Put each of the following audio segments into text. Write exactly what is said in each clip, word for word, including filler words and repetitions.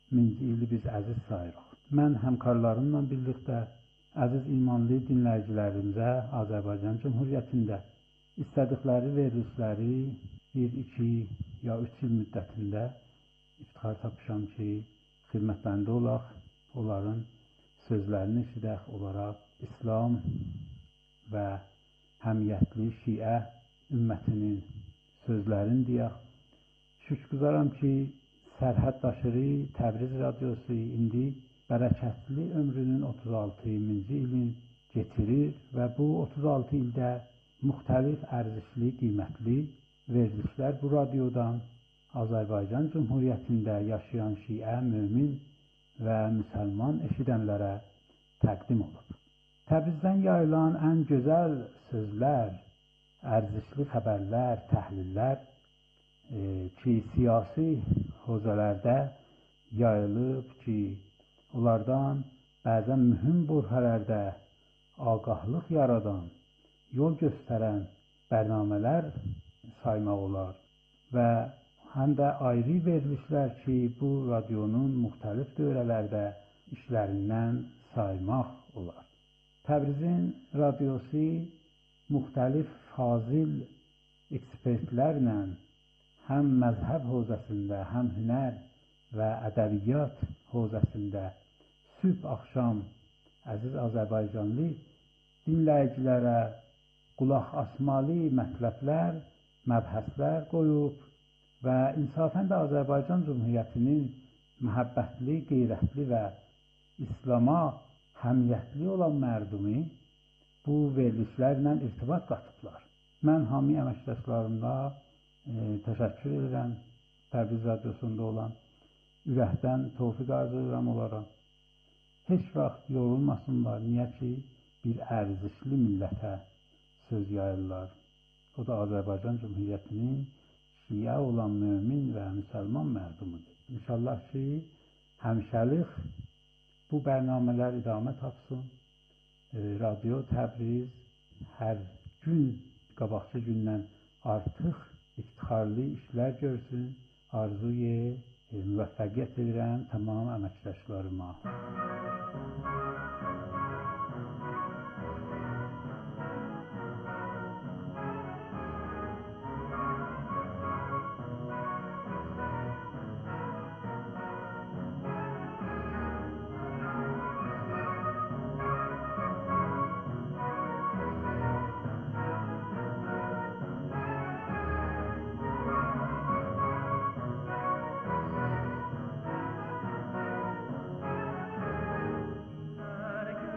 minci ili biz əziz sayırıq. Mən həmkarlarımla birlikdə əziz imanlı dinləyicilərimizə Azərbaycan Cümhuriyyətində istədikləri verilişləri bir, iki ya üç il müddətində iftixar tapmışam ki, xidmətlərində olaq, onların sözlərini eşidək, olaraq İslam və həmiyyətli Şiə ümmətinin sözlərini deyək. Şükürguzaram ki, sərhəd daşırı Təbriz Radiosu indi bərəkətli ömrünün otuz altıncı ilin getirir və bu otuz altı ildə müxtəlif ərzişli, qiymətli verilişlər bu radiodan Azərbaycan Cümhuriyyətində yaşayan Şiə, mömin və müsəlman eşidənlərə təqdim olub. Təbrizdən yayılan ən gözəl sözlər, ərzişli xəbərlər, təhlillər e, ki, siyasi hövzələrdə yayılıb ki, onlardan bəzən mühüm bölgələrdə ağahlıq yaradan, yol göstərən bərnamələr saymaq olar və həm də ayrı verilişlər ki, bu radionun müxtəlif dövrələrdə işlərindən saymaq olar. Təbrizin radiosu müxtəlif fazil ekspertlərlə həm məzhəb hövzəsində, həm hünər və ədəbiyyat hövzəsində sübh-axşam əziz Azərbaycanlı dinləyicilərə qulaq asmalı mətləblər, məbhəslər qoyub və insafən də Azərbaycan Cümhuriyyətinin məhəbbətli, qeyrətli və İslama həmiyyətli olan mərdumi bu verilişlərlə irtibat qatıblar. Mən hamı əməkdaşlarımda e, təşəkkür edirəm. Təbriz Radiosunda olan ürəkdən tövfiq arzu edirəm onlara. Heç vaxt yorulmasınlar. Niyə ki, bir ərzişli millətə söz yayırlar. O da Azərbaycan Cümhuriyyətinin Şiə olan mömin və müsəlman mərdumudur. İnşallah ki, həmişəlik bu bərnamələr idamə tapsın. E, Radio Təbriz hər gün qabaqçı gündən artıq iftixarlı işlər görsün. Arzuya e, müvəffəqiyyət edirəm tamam əməkdaşlarıma. Herkes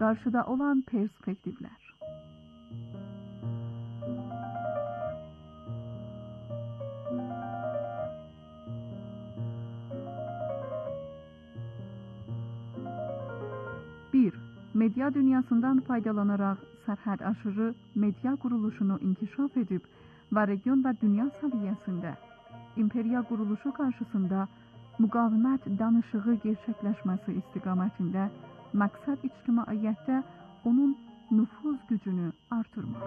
karşıda olan perspektifler. bir. Medya dünyasından faydalanarak sərhəd aşırı medya quruluşunu inkişaf edib və region və dünya səviyyəsində imperiya quruluşu qarşısında müqavimət danışığı gerçəkləşməsi istiqamətində məqsəd ictimaiyyətdə onun nüfuz gücünü artırmaq.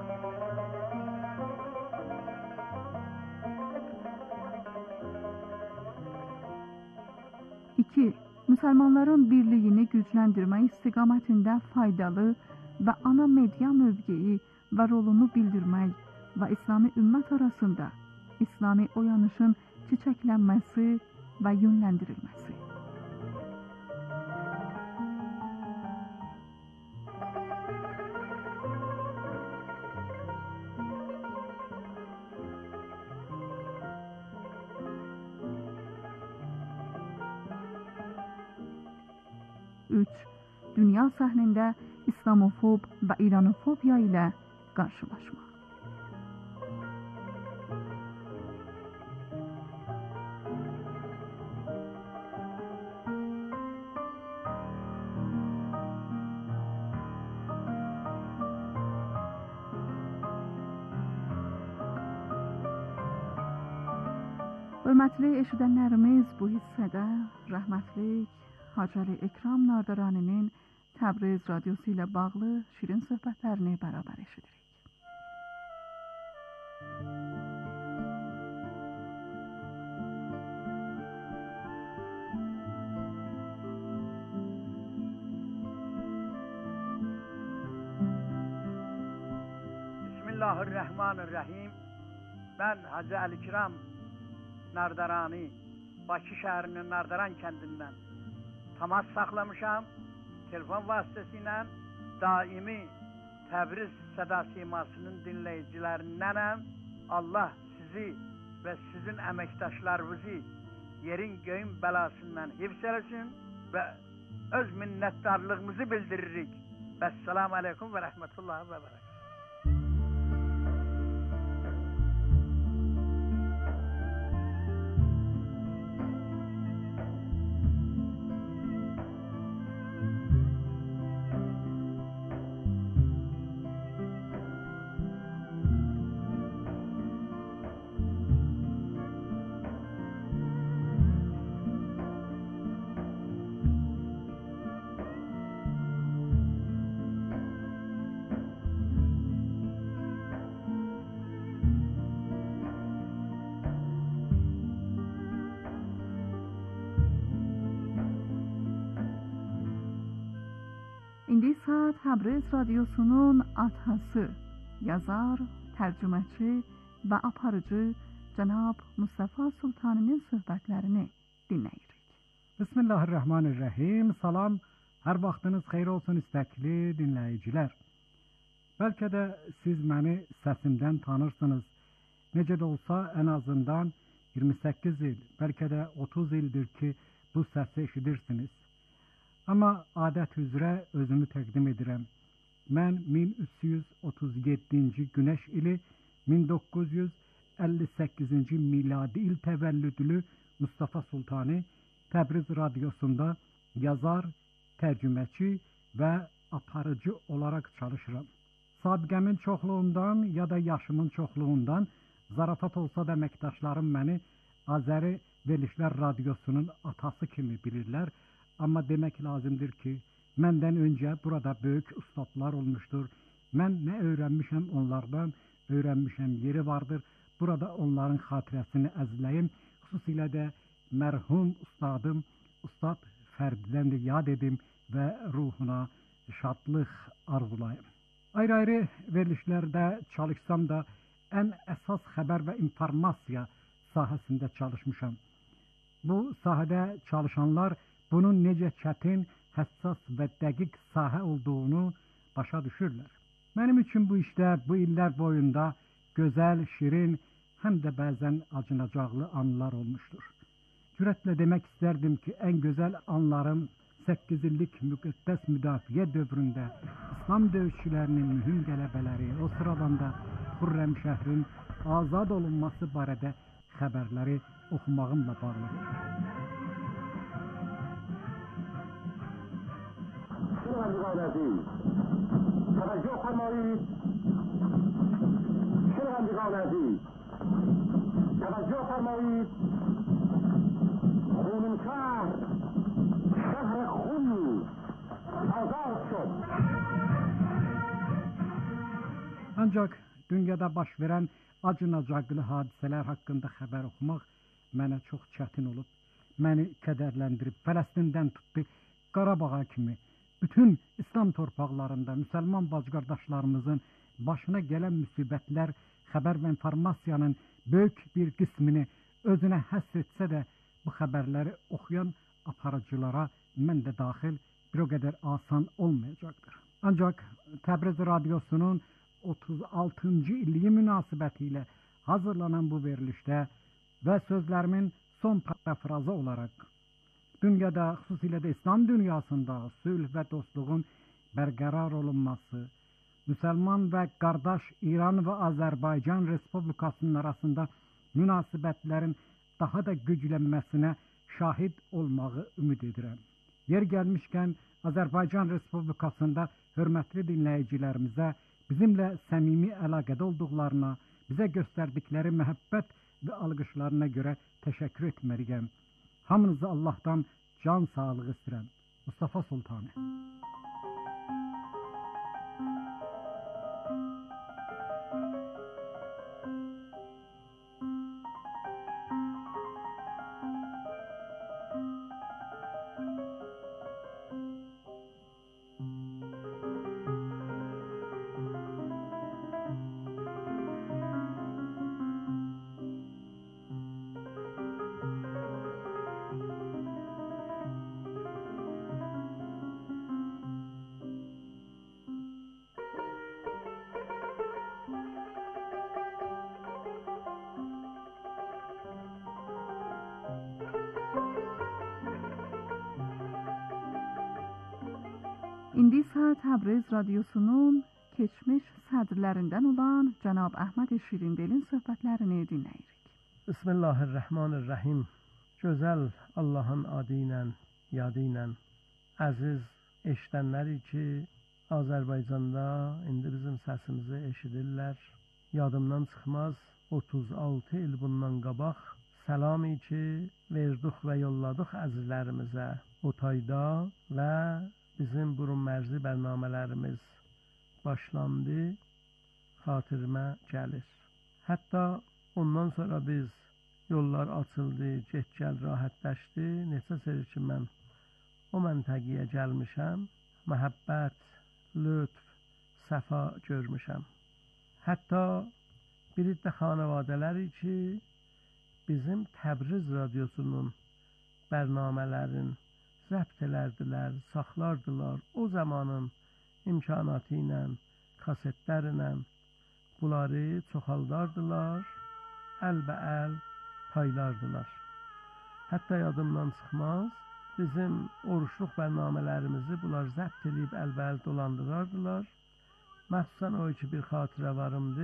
iki. Müsəlmanların birliyini gücləndirmək istiqamətində faydalı və ana medya mövqeyi və rolunu bildirmək və İslami ümmət arasında İslami oyanışın çiçəklənməsi və yönləndirilməsi. üç. Dünya səhnində İslamofob və İranofobiya ilə qarşılaşmaq. Hörmətli eşidənlərimiz, bu hissədə rəhmətlik Hacəli Ekram Nardaraninin Təbriz radiosu ilə bağlı şirin söhbətlərini bərabər eşidirik. Bismillahirrahmanirrahim. Ben Hacı Ali Kiram Nardarani, Bakı şəhərinin Nardaran kəndindən təmas saxlamışam. Telefon vasitəsilə daimi Təbriz Səda Simasının dinləyicilərindənəm. Allah sizi və sizin əməkdaşlarınızı yerin göyün bəlasından hifz eləsin və öz minnətdarlığımızı bildiririk. Vəssalamu aleykum və rəhmətullahi və bərəkət. İndi isə Təbriz radiosunun atası, yazar, tərcüməçi və aparıcı Cənab Mustafa Sultaninin söhbətlərini dinləyirik. Bismillahirrahmanirrahim. Salam, hər vaxtınız xeyir olsun istəkli dinləyicilər. Bəlkə də siz məni səsimdən tanırsınız. Necə də olsa ən azından iyirmi səkkiz il, bəlkə də otuz ildir ki, bu səsi eşidirsiniz. Amma adət üzrə özümü təqdim edirəm. Mən min üç yüz otuz yeddinci günəş ili min doqquz yüz əlli səkkizinci miladi il təvəllüdlü Mustafa Sultani Təbriz radiosunda yazar, tərcüməçi və aparıcı olaraq çalışıram. Sabiqəmin çoxluğundan ya da yaşımın çoxluğundan zarafat olsa da əməkdaşlarım məni Azəri Verilişlər Radiosunun atası kimi bilirlər. Amma demək lazımdır ki, məndən öncə burada böyük ustadlar olmuşdur. Mən nə öyrənmişəm onlardan, öyrənmişəm yeri vardır. Burada onların xatirəsini əzləyim. Xüsusilə də mərhum ustadım, Ustad Fərdidən də yad edim və ruhuna şadlıq arzulayım. Ayrı-ayrı verilişlərdə çalışsam da ən əsas xəbər və informasiya sahəsində çalışmışam. Bu sahədə çalışanlar bunun necə çətin, həssas və dəqiq sahə olduğunu başa düşürlər. Mənim üçün bu işdə bu illər boyunda gözəl, şirin, həm də bəzən acınacaqlı anlar olmuşdur. Cürətlə demək istərdim ki, ən gözəl anlarım səkkiz illik müqəddəs müdafiə dövründə İslam döyüşçülərinin mühüm qələbələri, o sıradan da Xürrəm şəhrin azad olunması barədə xəbərləri oxumağımla bağlıdır. شنوندگان عزیز توجه فرمایید شنوندگان عزیز توجه فرمایید خونین شهر شهر خونی آزاد شد. Ancaq dünyada baş verən acınacaqlı hadisələr haqqında xəbər oxumaq mənə çox çətin olub, məni kədərləndirib. Fələstindən tutdu Qarabağa kimi bütün İslam torpaqlarında müsəlman bacı-qardaşlarımızın başına gələn müsibətlər xəbər və informasiyanın böyük bir qismini özünə həsr etsə də bu xəbərləri oxuyan aparıcılara mən də daxil bir o qədər asan olmayacaqdır. Ancaq Təbriz Radiosunun otuz altıncı illiyi münasibəti ilə hazırlanan bu verilişdə və sözlərimin son parafrazı olaraq dünyada, xüsusilə də İslam dünyasında sülh və dostluğun bərqərar olunması, müsəlman və qardaş İran və Azərbaycan Respublikasının arasında münasibətlərin daha da güclənməsinə şahid olmağı ümid edirəm. Yer gəlmişkən Azərbaycan Respublikasında hörmətli dinləyicilərimizə bizimlə səmimi əlaqədə olduqlarına, bizə göstərdikləri məhəbbət və alqışlarına görə təşəkkür etməliyəm. Hamınızı Allah'tan can sağlığı istəyirəm. Mustafa Sultanı. İndi isə Təbriz Radiosunun keçmiş sədrlərindən olan Cənab Əhməd Şirindelin söhbətlərini dinləyirik. Bismillahirrahmanirrahim. Gözəl Allahın adı ilə, yadı ilə əziz eşidənləri ki, Azərbaycanda indi bizim səsimizi eşidirlər. Yadımdan çıxmaz otuz altı il bundan qabaq səlami ki, verdik və yolladıq əzizlərimizə o tayda və bizim burun mərzi bərnamələrimiz başlandı, xatirimə gəlir. Hətta ondan sonra biz yollar açıldı, get-gəl rahatləşdi. Neçə sər ki, mən o məntəqiyə gəlmişəm, məhəbbət, lütf, səfa görmüşəm. Hətta bir iddə xanavadələri ki, bizim Təbriz Radiosunun bərnamələrin zəbt elərdilər, saxlardılar. O zamanın imkanatı ilə, kasetlər ilə bunları çoxaldardılar, əl-bə-əl paylardılar. Hətta yadımdan çıxmaz, bizim oruçluq bərnamələrimizi bunlar zəbt edib əl-bə-əl dolandırardılar. Məxsusən o ki, bir xatirə varımdı,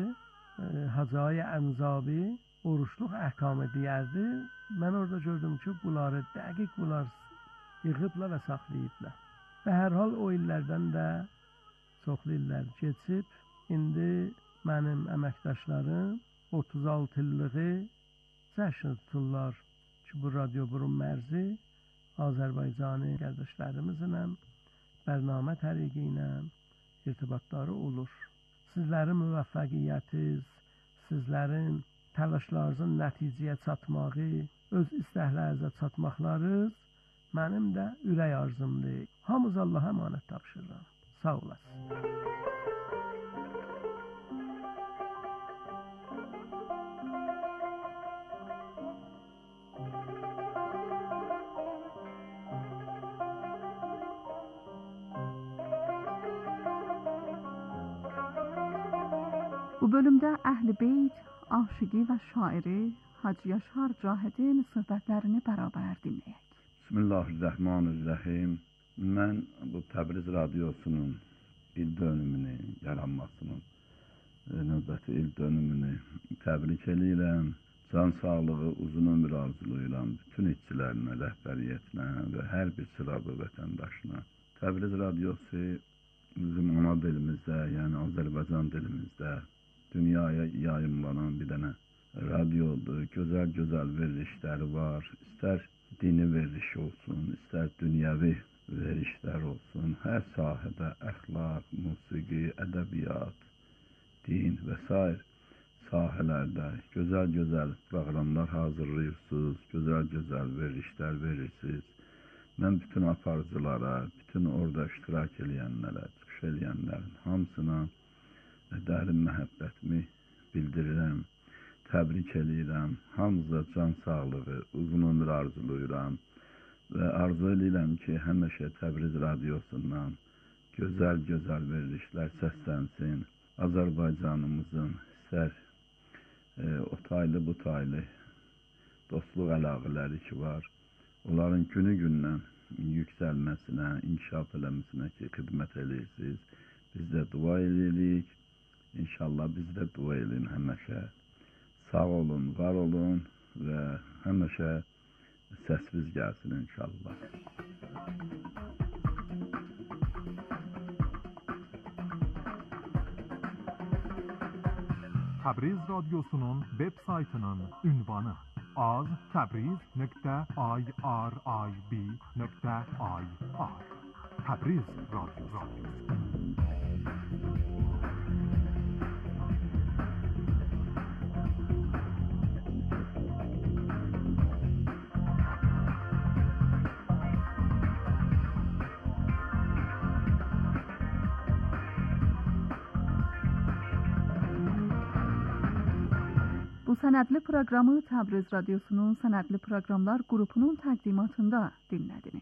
Hacı Ənzabi oruçluq əhkamı deyərdi. Mən orada gördüm ki, bunları dəqiq bunlar yığıbla və saxlayıbla. Və hər hal o illərdən də çoxlu illər keçib, indi mənim əməkdaşlarım otuz altı illığı cəşn tuturlar ki, bu radio burun mərzi Azərbaycani qardaşlarımızla bərnamə təriqi ilə irtibatları olur. Sizlərin müvəffəqiyyətiz, sizlərin təlaşlarınızın nəticəyə çatmağı, öz istəklərinizə çatmaqlarınız mənim də ürək arzumdur. Hamınız Allaha əmanət tapşırıram. Sağ olasın. Bu bölümdə Əhl-i Beyt, aşıqi və şairi Hacı Yaşar Cahidin söhbətlərini bərabər dinləyək. Bismillahirrahmanirrahim. Mən bu Təbriz Radiosunun il dönümünü, yaranmasının növbəti il dönümünü təbrik edirəm. Can sağlığı, uzun ömür arzuluyuram bütün işçilərinə, rəhbəriyyətinə və hər bir sıralı vətəndaşına. Təbriz Radiosu bizim ana dilimizdə, yəni Azərbaycan dilimizdə dünyaya yayımlanan bir dənə radiodur. Gözəl-gözəl verilişləri var. İstər dini veriliş olsun, istər dünyəvi verişlər olsun, hər sahədə əxlaq, musiqi, ədəbiyyat, din və s. sahələrdə gözəl-gözəl proqramlar hazırlayırsınız, gözəl-gözəl verilişlər verirsiniz. Mən bütün aparıcılara, bütün orada iştirak eləyənlərə, çıxış eləyənlərin hamısına dərin məhəbbətimi bildirirəm, təbrik eləyirəm. Hamıza can sağlığı, uzun ömür arzuluyuram. Və arzu edirəm ki, həmişə Təbriz Radiosundan gözəl-gözəl verilişlər səslənsin. Azərbaycanımızın istər e, o taylı bu taylı dostluq əlaqələri ki var, onların günü-gündən yüksəlməsinə, inkişaf eləməsinə ki, xidmət edirsiniz. Biz də dua edirik. İnşallah biz də dua edin həmişə. Sağ olun, var olun və həmişə səsiz gəlsin inşallah. Təbriz Radyosu'nun web saytının ünvanı az tabriz nokta irib nokta ir Təbriz Radyosu. Bu sənədli proqramı Təbriz Radyosu'nun Sənədli Proqramlar qrupunun təqdimatında dinlədiniz.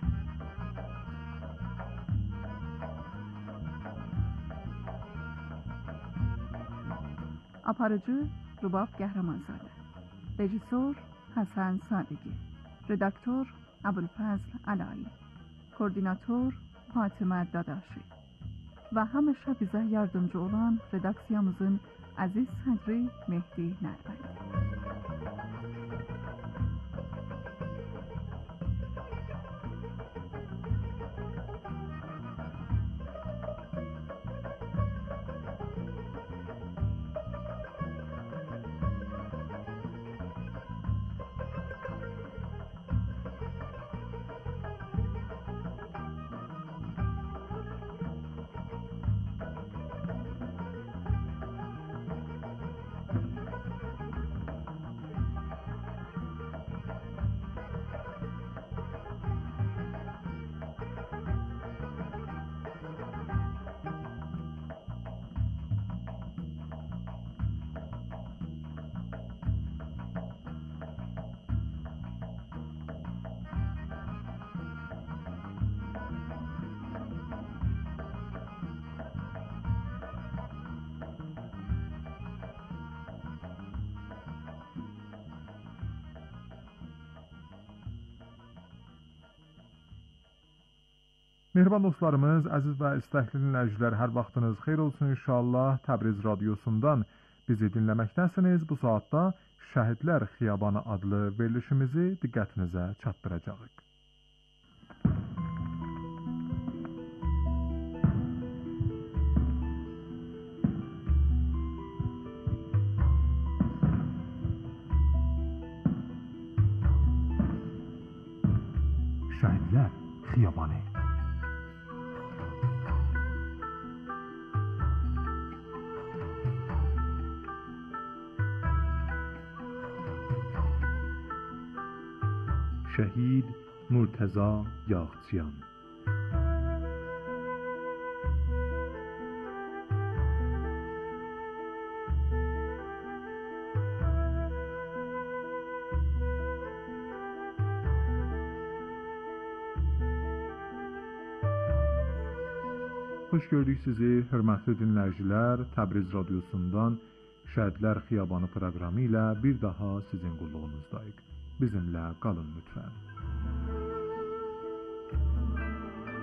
Aparıcı Rubab Qəhrəmanzadə, rejissor Həsən Sadiqi, redaktor Əbülfəzl Əlayi, koordinator Fatimə Dadaşi və həmişə bizə yardımcı olan redaksiyamızın Aziz Sədri Mehdi Nərbəndi. Mehriban dostlarımız, əziz və istəkli dinləyicilər, hər vaxtınız xeyir olsun inşallah. Təbriz Radyosu'ndan bizi dinləməkdəsiniz. Bu saatda Şəhidlər Xiyabanı adlı verilişimizi diqqətinizə çatdıracağıq. Şəhidlər Xiyabanı. شهید مرتضی یاغچیان. Hoş gördük sizi, hörmətli dinləyicilər. Təbriz Radyosu'ndan Şəhidlər Xiyabanı proqramı ilə bir daha sizin qulluğunuzdayıq. Bizimlə qalın lütfen.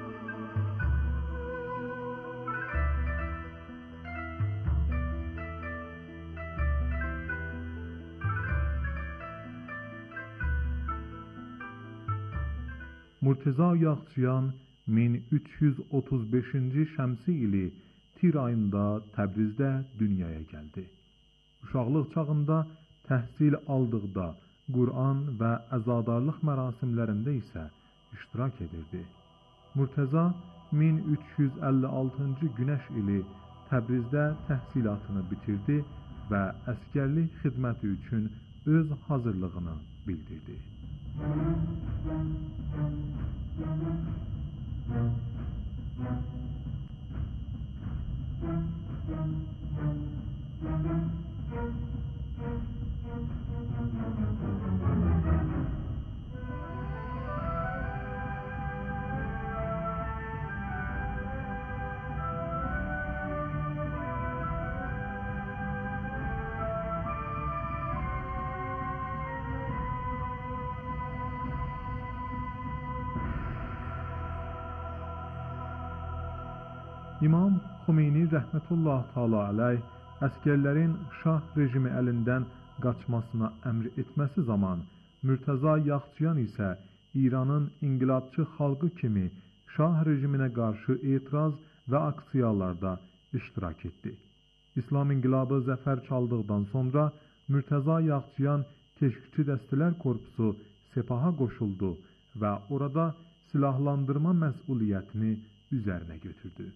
Murteza Yaxçıyan min üç yüz otuz beşinci şəmsi ili tir ayında Təbrizdə dünyaya gəldi. Uşaqlıq çağında təhsil aldıqda Qur'an və əzadarlıq mərasimlərində isə iştirak edirdi. Murteza min üç yüz əlli altıncı günəş ili Təbrizdə təhsilatını bitirdi və əskərlik xidməti üçün öz hazırlığını bildirdi. İmam Xomeyni rəhmətullah təala aleyh əsgərlərin şah rejimi əlindən qaçmasına əmr etməsi zaman Murteza Yaxçıyan isə İranın inqilabçı xalqı kimi şah rejiminə qarşı etiraz və aksiyalarda iştirak etdi. İslam inqilabı zəfər çaldıqdan sonra Murteza Yaxçıyan keşikçi dəstələr korpusu Sepaha qoşuldu və orada silahlandırma məsuliyyətini üzərinə götürdü.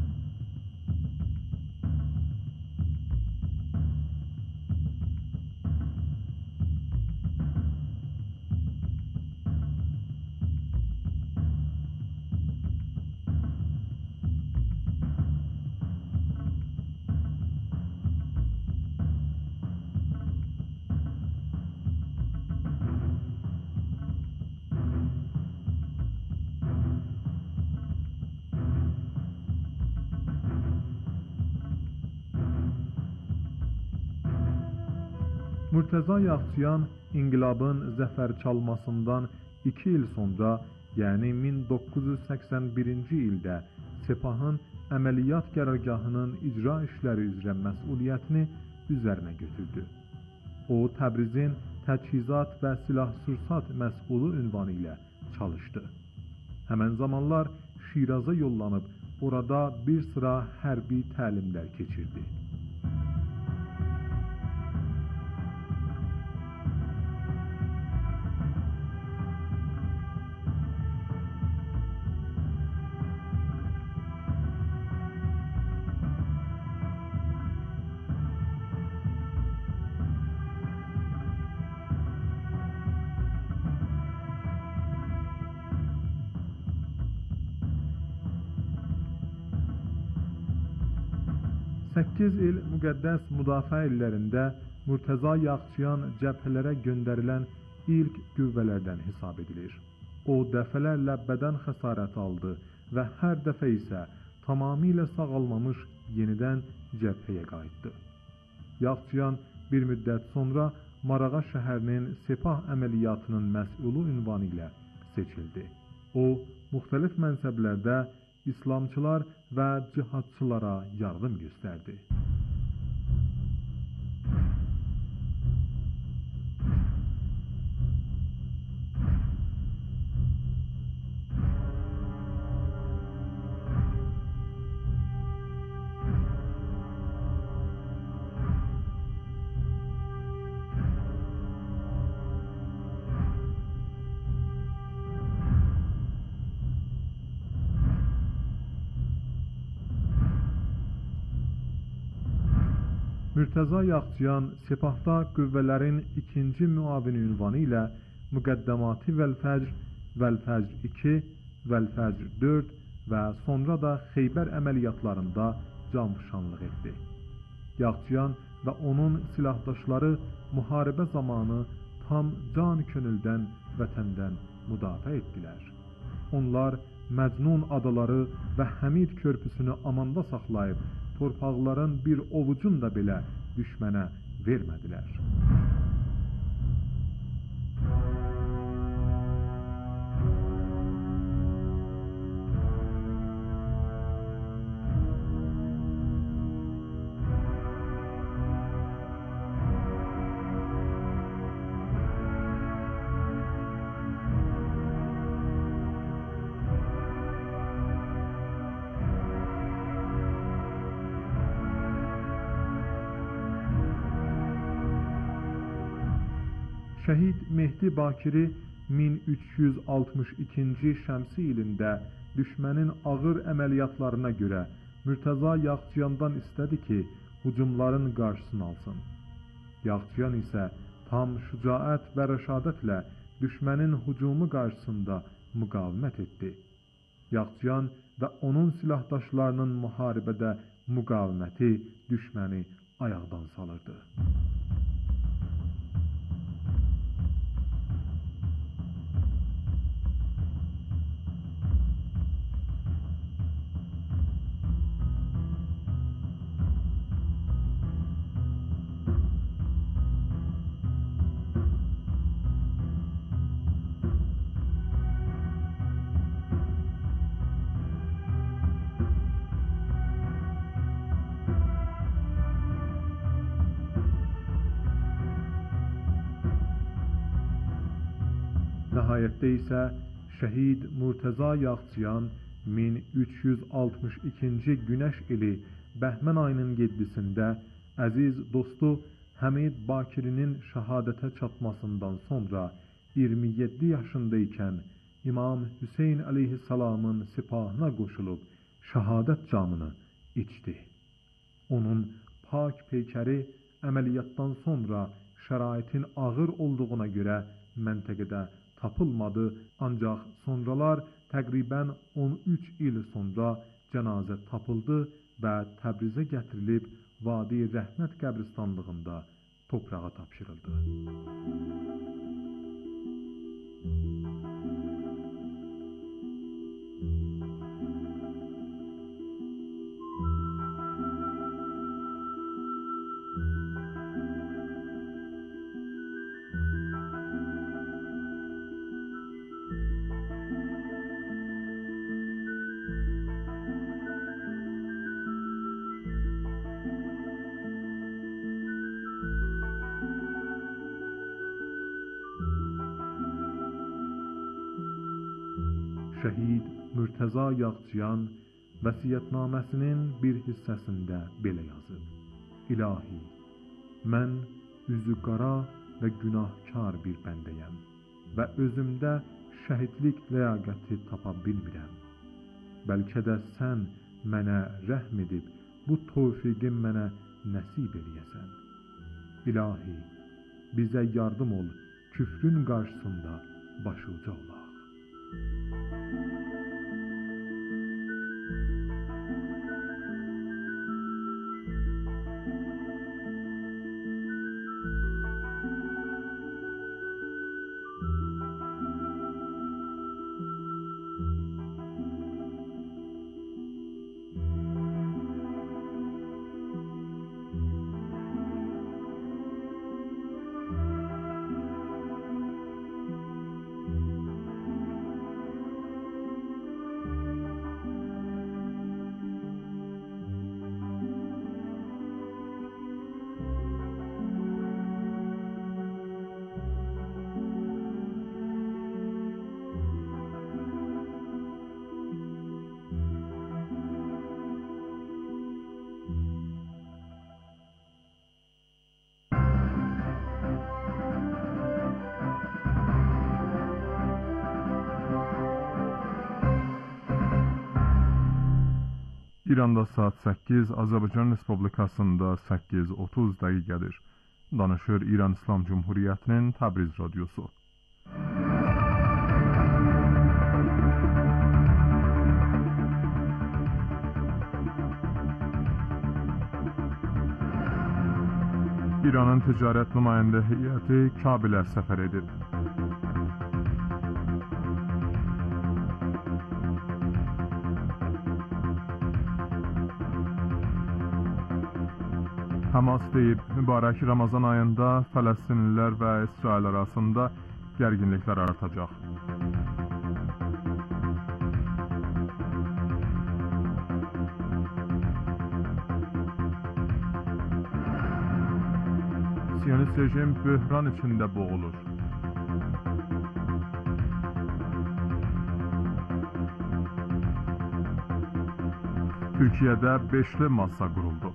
Murteza Yaxçıyan inqilabın zəfər çalmasından iki il sonra, yəni min doqquz yüz səksən birinci ildə Sepahın əməliyyat qərargahının icra işləri üzrə məsuliyyətini üzərinə götürdü. O, Təbrizin təchizat və silah-sursat məsulu ünvanı ilə çalışdı. Həmən zamanlar Şiraza yollanıb, orada bir sıra hərbi təlimlər keçirdi. səkkiz il müqəddəs müdafiə illərində Murteza Yaxçıyan cəbhələrə göndərilən ilk qüvvələrdən hesab edilir. O, dəfələrlə bədən xəsarəti aldı və hər dəfə isə tamamilə sağalmamış yenidən cəbhəyə qayıtdı. Yaxçıyan bir müddət sonra Marağa şəhərinin Sepah əməliyyatının məsulu ünvanı ilə seçildi. O, müxtəlif mənsəblərdə İslamçılar və cihadçılara yardım göstərdi. Murteza Yaxçıyan Sepahda qüvvələrin ikinci müavini ünvanı ilə Müqəddəmatı Vəl-Fəcr, Vəl-Fəcr iki, Vəl-Fəcr dörd və sonra da Xeybər əməliyyatlarında canfişanlıq etdi. Yaxçıyan və onun silahdaşları müharibə zamanı tam can könüldən vətəndən müdafiə etdilər. Onlar Məcnun adaları və Həmid körpüsünü amanda saxlayıb, torpaqların bir ovucunu da belə düşmənə vermədilər. Şəhid Mehdi Bakiri min üç yüz altmış ikinci şəmsi ilində düşmənin ağır əməliyyatlarına görə Mürtəza Yağçıyandan istədi ki, hücumların qarşısını alsın. Yağçıyan isə tam şücaət və rəşadətlə düşmənin hücumu qarşısında müqavimət etdi. Yağçıyan və onun silahdaşlarının müharibədə müqaviməti düşməni ayaqdan salırdı. Nəhayətdə isə şəhid Murtəza Yağçıyan min üç yüz altmış ikinci günəş ili Bəhmən ayının yeddisində əziz dostu Həmid Bakirinin şəhadətə çatmasından sonra iyirmi yeddi yaşında ikən İmam Hüseyn əleyhissalamın sipahına qoşulub şəhadət camını içdi. Onun pak peykəri əməliyyatdan sonra şəraitin ağır olduğuna görə məntəqədə tapılmadı, ancaq sonralar təqribən on üç il sonra cənazə tapıldı və Təbrizə gətirilib Vadi Rəhmət qəbristanlığında toprağa tapşırıldı. Şəhid Mürtəza Yağçıyan vəsiyyətnaməsinin bir hissəsində belə yazıb: İlahi, mən üzü qara və günahkar bir bəndəyəm və özümdə şəhidlik ləyaqəti tapa bilmirəm. Bəlkə də sən mənə rəhm edib bu tövfiqi mənə nəsib eləyəsən. İlahi, bizə yardım ol, küfrün qarşısında başuca olaq. İranda saat səkkiz, Azərbaycan Respublikasında səkkiz otuz dəqiqədir. Danışır İran İslam Cumhuriyyətinin Təbriz radiosu. İranın ticarət nümayəndə heyəti Kabilə səfər edib. Hamas deyib, mübarək Ramazan ayında Fələstinlilər və İsrail arasında gərginliklər artacaq. Siyonist rejim böhran içində boğulur. Türkiyədə beşli massa quruldu.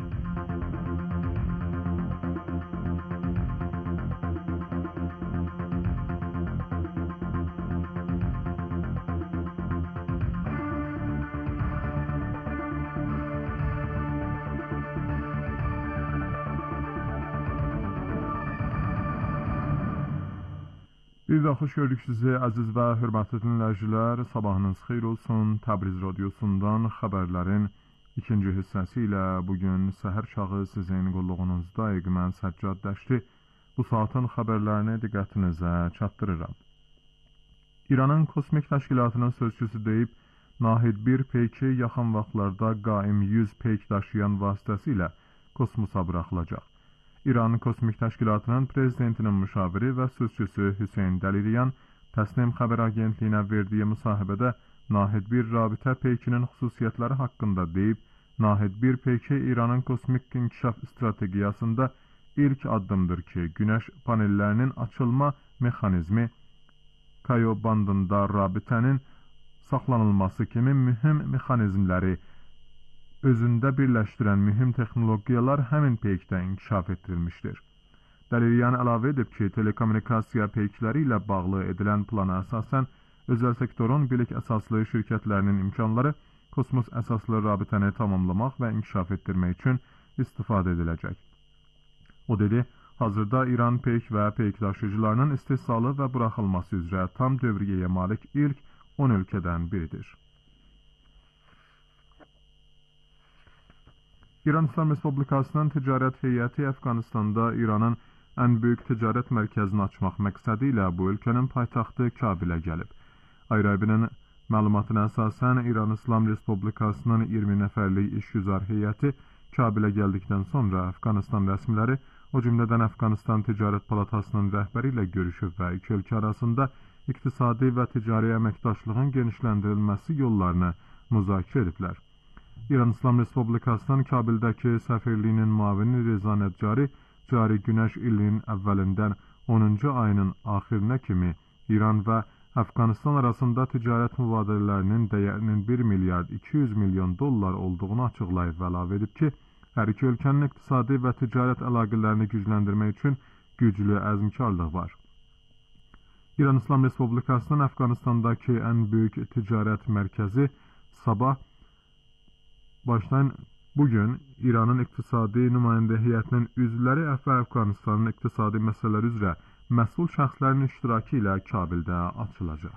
Bir daha hoş gördük sizi aziz ve hürmetli dinleyiciler. Sabahınız xeyir olsun. Təbriz Radyosu'ndan haberlerin ikinci hissəsiyle bugün səhər çağı sizin qulluğunuzda mən Səccad Dəşti bu saatin haberlerini diqqətinizə çatdırıram. İranın kosmik təşkilatının sözçüsü deyib, Nahid bir peyki yaxın vaxtlarda qaim yüz peyk daşıyan vasitəsilə kosmosa buraxılacaq. İran Kosmik Təşkilatının prezidentinin müşaviri və sözçüsü Hüseyn Dəliriyan Təsnim xəbər agentliyinə verdiyi müsahibədə Nahid bir rabitə peykinin xüsusiyyətləri haqqında deyib, Nahid bir peyki İranın kosmik inkişaf strategiyasında ilk addımdır ki, günəş panellərinin açılma mexanizmi Kayo bandında rabitənin saxlanılması kimi mühüm mexanizmləri özündə birləşdirən mühüm texnologiyalar həmin peykdə inkişaf etdirilmişdir. Dəliriyan əlavə edib ki, telekommunikasiya peykləri ilə bağlı edilən plana əsasən özəl sektorun bilik əsaslı şirkətlərinin imkanları kosmos əsaslı rabitəni tamamlamaq və inkişaf etdirmək üçün istifadə ediləcək. O dedi, hazırda İran peyk və peyk daşıyıcılarının istehsalı və buraxılması üzrə tam dövriyyəyə malik ilk on ölkədən biridir. İran İslam Respublikasının ticarət heyəti Əfqanistanda İranın ən böyük ticarət mərkəzini açmaq məqsədi ilə bu ölkənin paytaxtı Kabilə gəlib. Ayrabinin məlumatına əsasən İran İslam Respublikasının iyirmi nəfərlik işgüzar heyəti Kabilə gəldikdən sonra Əfqanistan rəsmiləri, o cümlədən Əfqanistan Ticarət Palatasının rəhbəri ilə görüşüb və iki ölkə arasında iqtisadi və ticari əməkdaşlığın genişləndirilməsi yollarını müzakirə ediblər. İran İslam Respublikasının Kabildəki səfirliyinin müavini Reza Nəcari cari günəş ilinin əvvəlindən onuncu ayının axirinə kimi İran və Əfqanistan arasında ticarət mübadilələrinin dəyərinin bir milyard iki yüz milyon dollar olduğunu açıqlayıb və əlavə edib ki, hər iki ölkənin iqtisadi və ticarət əlaqələrini gücləndirmək üçün güclü əzmkarlıq var. İran İslam Respublikasının Əfqanistandakı ən böyük ticarət mərkəzi Sabah başdan bugün İranın iqtisadi nümayəndə heyətinin üzvləri və Əfqanistanın iqtisadi məsələləri üzrə məsul şəxslərin iştirakı ilə Kabildə açılacaq.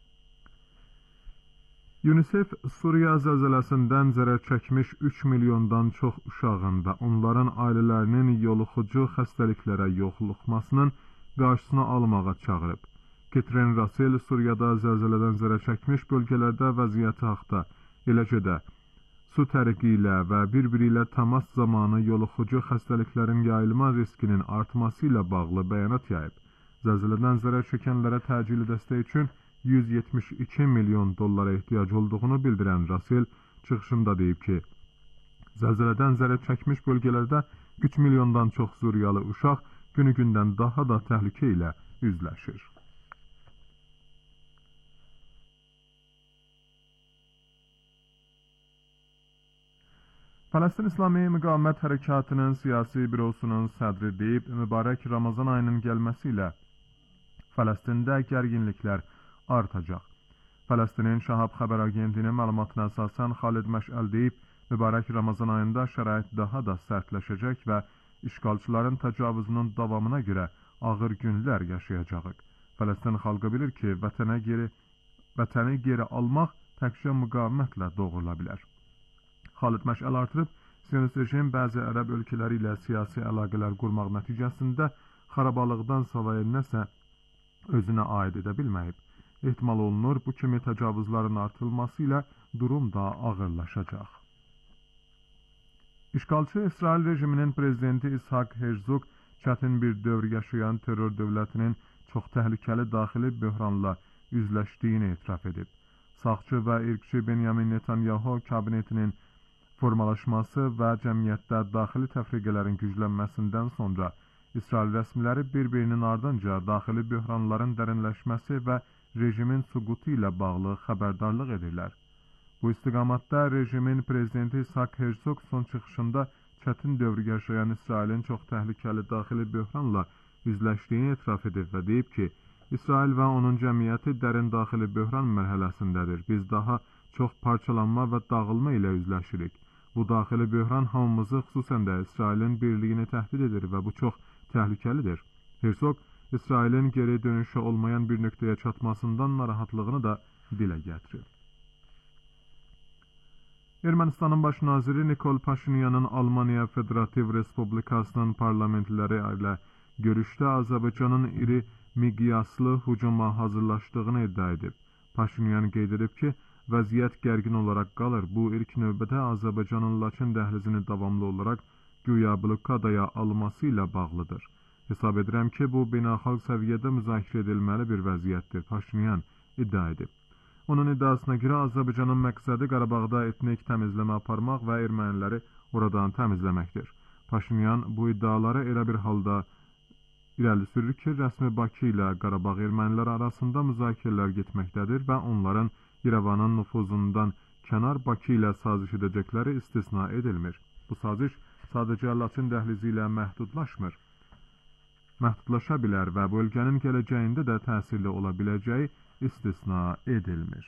UNICEF Suriya zəlzələsindən zərər çəkmiş üç milyondan çox uşağın və onların ailələrinin yoluxucu xəstəliklərə yoxluqmasının qarşısını almağa çağırıb. Ketrin Russell Suriyada zəlzələdən zərər çəkmiş bölgələrdə vəziyyəti haqda, eləcə də su təriqi ilə və bir-biri ilə təmas zamanı yoluxucu xəstəliklərin yayılma riskinin artması ilə bağlı bəyanat yayıb. Zəlzələdən zərər çəkənlərə təcili dəstək üçün yüz yetmiş iki milyon dollara ehtiyac olduğunu bildirən Russell çıxışında deyib ki, zəlzələdən zərər çəkmiş bölgələrdə üç milyondan çox Suriyalı uşaq günü-gündən daha da təhlükə ilə üzləşir. Fələstin İslami Müqavimət Hərəkatının siyasi bürosunun sədri deyib, mübarək Ramazan ayının gəlməsi ilə Fələstində gərginliklər artacaq. Fələstinin Şahab xəbər agentliyinin məlumatına əsasən Xalid Məşəl deyib, mübarək Ramazan ayında şərait daha da sərtləşəcək və işğalçıların təcavüzünün davamına görə ağır günlər yaşayacağıq. Fələstin xalqı bilir ki, vətənə geri, vətəni geri almaq təkcə müqavimətlə doğrula bilər. Xalid Məşəl artırıb, Siyonist rejim bəzi ərəb ölkələri ilə siyasi əlaqələr qurmaq nəticəsində xarabalıqdan savayı nəsə özünə aid edə bilməyib. Ehtimal olunur, bu kimi təcavüzlərin artırılması ilə durum da ağırlaşacaq. İşğalçı İsrail rejiminin prezidenti İshak Herzog çətin bir dövr yaşayan terror dövlətinin çox təhlükəli daxili böhranla üzləşdiyini etiraf edib. Sağçı və irqçi Benyamin Netanyahu kabinetinin formalaşması və cəmiyyətdə daxili təfriqələrin güclənməsindən sonra İsrail rəsmiləri bir-birinin ardınca daxili böhranların dərinləşməsi və rejimin süqutu ilə bağlı xəbərdarlıq edirlər. Bu istiqamətdə rejimin prezidenti İshak Herzog son çıxışında çətin dövr yaşayan İsrailin çox təhlükəli daxili böhranla üzləşdiyini etiraf edib və deyib ki, İsrail və onun cəmiyyəti dərin daxili böhran mərhələsindədir. Biz daha çox parçalanma və dağılma ilə üzləşirik. Bu daxili böhran hamımızı, xüsusən də İsrailin birliyini təhdid edir və bu çox təhlükəlidir. Herzog, İsrailin geri dönüşü olmayan bir nöqtəyə çatmasından narahatlığını da dilə gətirib. Ermənistanın baş naziri Nikol Paşinyanın Almaniya Federativ Respublikasının parlamentləri ilə görüşdə Azərbaycanın iri miqyaslı hücuma hazırlaşdığını iddia edib. Paşinyan qeyd edib ki, vəziyyət gərgin olaraq qalır. Bu ilk növbədə Azərbaycanın Laçın dəhlizini davamlı olaraq güya blokadaya alması ilə bağlıdır. Hesab edirəm ki, bu beynəlxalq səviyyədə müzakirə edilməli bir vəziyyətdir, Paşinyan iddia edib. Onun iddiasına görə Azərbaycanın məqsədi Qarabağda etnik təmizləmə aparmaq və erməniləri oradan təmizləməkdir. Paşinyan bu iddiaları elə bir halda irəli sürür ki, rəsmi Bakı ilə Qarabağ erməniləri arasında müzakirələr getməkdədir və onların İrəvanın nüfuzundan kənar Bakı ilə saziş edəcəkləri istisna edilmir. Bu saziş sadəcə Laçın dəhlizi ilə məhdudlaşmır. Məhdudlaşa bilər və bölgənin gələcəyində də təsirli ola biləcəyi istisna edilmir.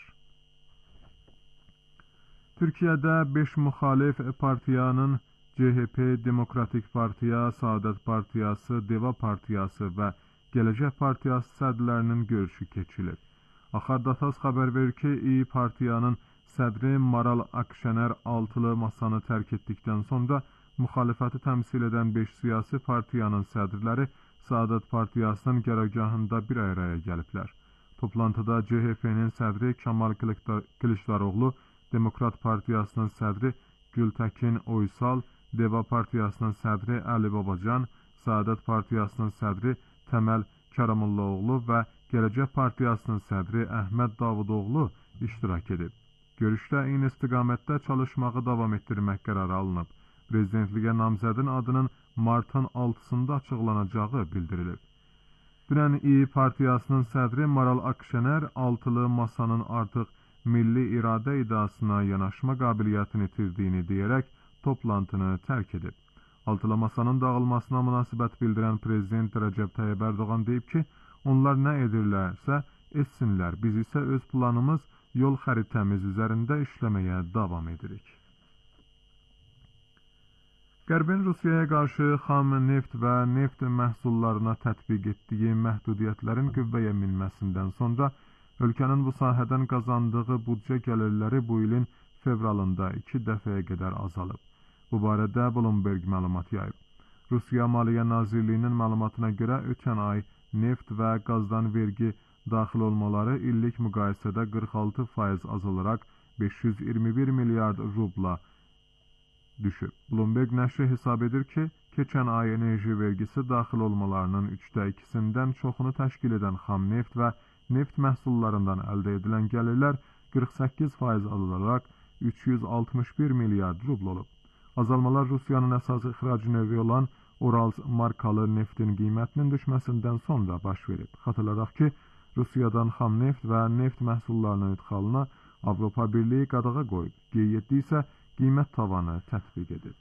Türkiyədə beş müxalif partiyanın C H P, Demokratik Partiya, Saadət Partiyası, Deva Partiyası və Gələcək Partiyası sədrlərinin görüşü keçilir. Axardatas xəbər verir ki, İyi Partiyanın sədri Maral Akşener altılı masanı tərk etdikdən sonra müxalifəti təmsil edən beş siyasi partiyanın sədrləri Saadət Partiyasının qərargahında bir araya gəliblər. Toplantıda C H P-nin sədri Kemal Kılıçdaroğlu, Demokrat Partiyasının sədri Gültəkin Oysal, Deva Partiyasının sədri Əli Babacan, Saadət Partiyasının sədri Təməl Karamollaoğlu və Gələcək Partiyasının sədri Əhməd Davudoğlu iştirak edib. Görüşdə eyni istiqamətdə çalışmağı davam etdirmək qərarı alınıb. Prezidentliyə namzədin adının martın altısında açıqlanacağı bildirilib. Dünən İyi Partiyasının sədri Maral Akşener altılı masanın artıq milli iradə iddiasına yanaşma qabiliyyətini itirdiyini deyərək toplantını tərk edib. Altılı masanın dağılmasına münasibət bildirən Prezident Rəcəb Tayyib Ərdoğan deyib ki, onlar nə edirlərsə etsinlər, biz isə öz planımız, yol xəritəmiz üzərində işləməyə davam edirik. Qərbin Rusiyaya qarşı xam neft və neft məhsullarına tətbiq etdiyi məhdudiyyətlərin qüvvəyə minməsindən sonra ölkənin bu sahədən qazandığı büdcə gəlirləri bu ilin fevralında iki dəfəyə qədər azalıb. Bu barədə Bloomberg məlumat yayıb. Rusiya Maliyyə Nazirliyinin məlumatına görə ötən ay neft və qazdan vergi daxil olmaları illik müqayisədə qırx altı faiz azalaraq beş yüz iyirmi bir milyard rubla düşüb. Bloomberg nəşri hesab edir ki, keçən ay enerji vergisi daxil olmalarının üçdə ikisindən çoxunu təşkil edən xam neft və neft məhsullarından əldə edilən gəlirlər qırx səkkiz faiz azalaraq üç yüz altmış bir milyard rubl olub. Azalmalar Rusiyanın əsas ixrac növü olan Urals markalı neftin qiymətinin düşməsindən sonra baş verib. Xatırladaq ki, Rusiyadan xam neft və neft məhsullarının idxalına Avropa Birliyi qadağa qoyub. G yeddi isə qiymət tavanı tətbiq edib.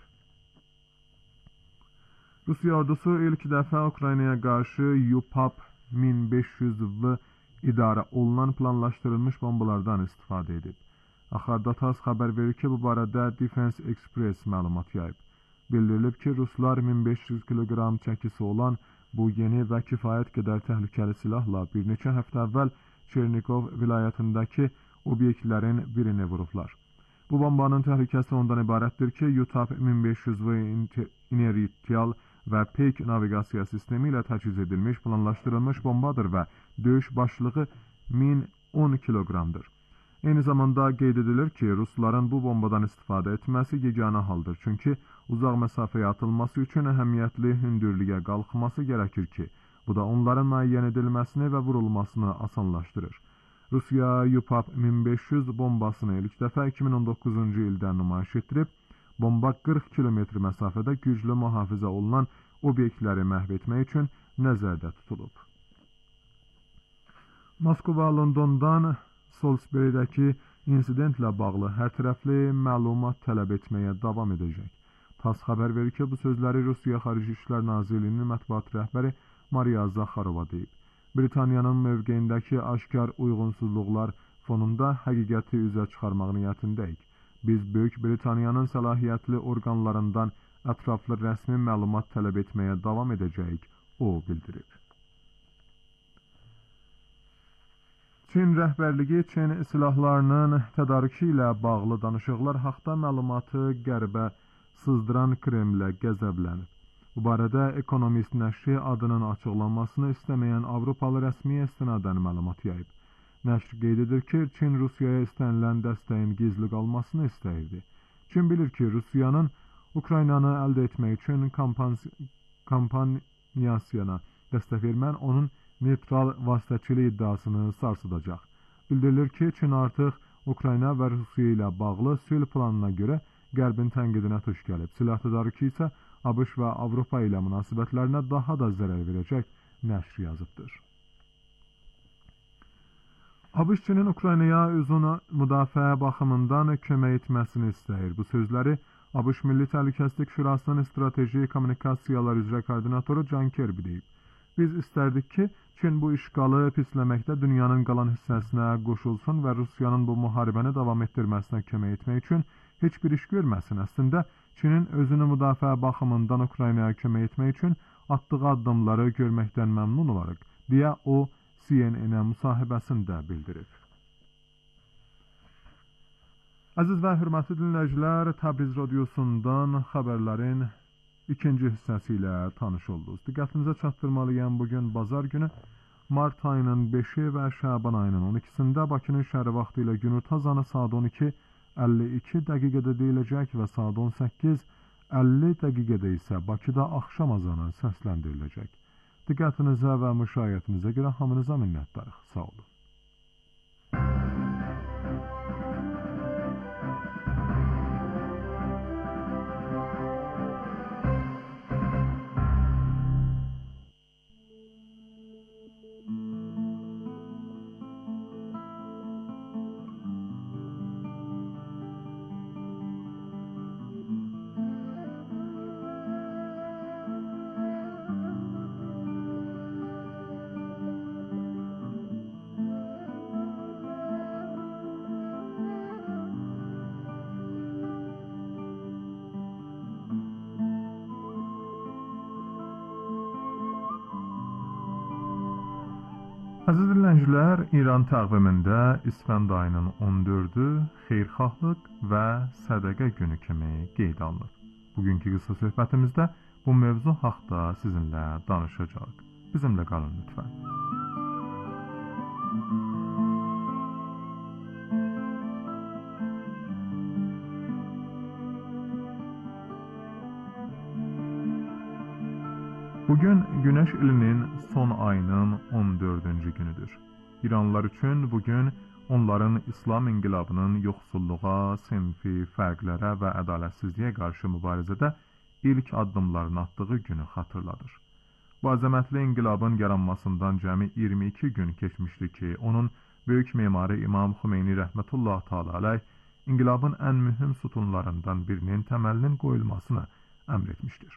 Rusiya ordusu ilk dəfə Ukraynaya qarşı U P A P min beş yüz V idarə olunan planlaşdırılmış bombalardan istifadə edib. Axardatas xəbər verir ki, bu barədə Defense Express məlumat yayıb. Bildirilib ki, Ruslar min beş yüz kiloqram çəkisi olan bu yeni və kifayət qədər təhlükəli silahla bir neçə həftə əvvəl Çernikov vilayətindəki obyektlərin birini vurublar. Bu bombanın təhlükəsi ondan ibarətdir ki, U T A P min beş yüz V inertial və Peyk naviqasiya sistemi ilə təchiz edilmiş, planlaşdırılmış bombadır və döyüş başlığı min on kiloqramdır. Eyni zamanda qeyd edilir ki, Rusların bu bombadan istifadə etməsi yeganə haldır, çünki uzaq məsafəyə atılması üçün əhəmiyyətli hündürlüyə qalxması gərəkir ki, bu da onların müəyyən edilməsini və vurulmasını asanlaşdırır. Rusiya U P A P min beş yüz bombasını ilk dəfə iki min on doqquzuncu ildə nümayiş etdirib, bomba qırx kilometr məsafədə güclü mühafizə olunan obyektləri məhv etmək üçün nəzərdə tutulub. Moskva Londondan Salisbury-dəki insidentlə bağlı hər tərəfli məlumat tələb etməyə davam edəcək. TASS xəbər verir ki, bu sözləri Rusiya Xarici İşlər Nazirliyinin mətbuat rəhbəri Mariya Zaxarova deyib. Britaniyanın mövqeyindəki aşkar uyğunsuzluqlar fonunda həqiqəti üzə çıxarmaq niyyətindəyik. Biz Böyük Britaniyanın səlahiyyətli orqanlarından ətraflı rəsmi məlumat tələb etməyə davam edəcəyik, o bildirib. Çin rəhbərliyi Çin silahlarının tədarükü ilə bağlı danışıqlar haqda məlumatı qərbə sızdıran Kremlə qəzəblənib. Bu barədə Economist nəşri adının açıqlanmasını istəməyən Avropalı rəsmiyə istinadən məlumat yayıb. Nəşr qeyd edir ki, Çin Rusiyaya istənilən dəstəyin gizli qalmasını istəyirdi. Çin bilir ki, Rusiyanın Ukraynanı əldə etmək üçün kampaniyasına dəstək vermən onun neytral vasitəçilik iddiasını sarsıdacaq. Bildirilir ki, Çin artıq Ukrayna və Rusiya ilə bağlı sülh planına görə Qərbin tənqidinə tuş gəlib. Silah tədarükü isə ABŞ və Avropa ilə münasibətlərinə daha da zərər verəcək, nəşr yazıbdır. ABŞ Çinin Ukraynaya özünü müdafiə baxımından kömək etməsini istəyir. Bu sözləri ABŞ Milli Təhlükəsizlik Şurasının Strateji Kommunikasiyalar üzrə koordinatoru John Kirby deyib. Biz istərdik ki, Çin bu işğalı pisləməkdə dünyanın qalan hissəsinə qoşulsun və Rusiyanın bu müharibəni davam etdirməsinə kömək etmək üçün heç bir iş görməsin. Əslində, Çinin özünü müdafiə baxımından Ukraynaya kömək etmək üçün atdığı addımları görməkdən məmnun olarıq, deyə o C N N-ə müsahibəsində bildirib. Əziz və hörmətli dinləyicilər, Təbriz radiosundan xəbərlərin ikinci hissəsi ilə tanış oldunuz. Diqqətinizə çatdırmalıyam, bugün bazar günü mart ayının beşi və Şaban ayının on ikisində Bakının şəhəri vaxtı ilə günorta azanı saat on iki əlli iki dəqiqədə deyiləcək və saat on səkkiz əlli dəqiqədə isə Bakıda axşam azanı səsləndiriləcək. Diqqətinizə və müşayiətinizə görə hamınıza minnətdarıq. Sağ olun. Əziz dinləyicilər, İran təqvimində İsfənd ayının on dördü xeyirxahlıq və sədəqə günü kimi qeyd alınır. Bugünkü qısa söhbətimizdə bu mövzu haqda sizinlə danışacağıq. Bizimlə qalın lütfən. Bugün Güneş ilinin son ayının on dördüncü günüdür. İranlılar üçün bugün onların İslam inqilabının yoxsulluğa, sinfi fərqlərə və ədalətsizliyə qarşı mübarizədə ilk addımlarını atdığı günü xatırladır. Bu əzəmətli inqilabın yaranmasından cəmi iyirmi iki gün keçmişdi ki, onun böyük memarı İmam Xümeyni rəhmətullah təala aleyh inqilabın ən mühüm sütunlarından birinin təməlinin qoyulmasını əmr etmişdir.